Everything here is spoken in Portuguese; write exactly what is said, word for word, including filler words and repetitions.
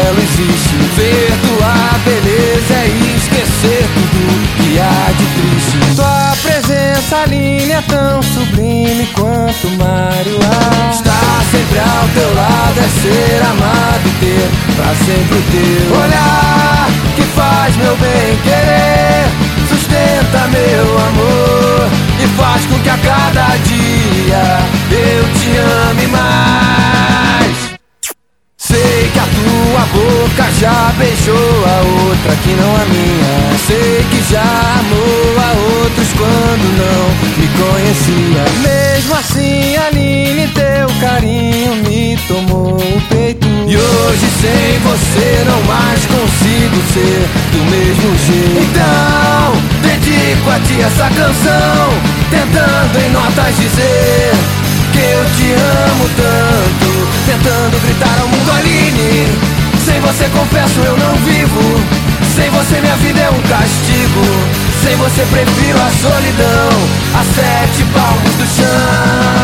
belo existe. Ver tua beleza é esquecer tudo que há de triste. Tua presença, Aline, é tão sublime quanto o mar e o ar. Estar sempre ao teu lado é ser amado e ter pra sempre o teu olhar que faz meu bem querer, sustenta meu amor e faz com que a cada dia eu te ame mais. Sei que a tua boca já beijou a outra que não a minha. Sei que já amou a outros quando não me conhecia. Mesmo assim, Aline, teu carinho me tomou o peito. E hoje sem você não mais consigo ser do mesmo jeito. Então, dedico a ti essa canção, tentando em notas dizer que eu te amo tanto, tentando gritar ao mundo, Aline. Sem você confesso eu não vivo, sem você minha vida é um castigo, sem você prefiro a solidão a sete palmos do chão.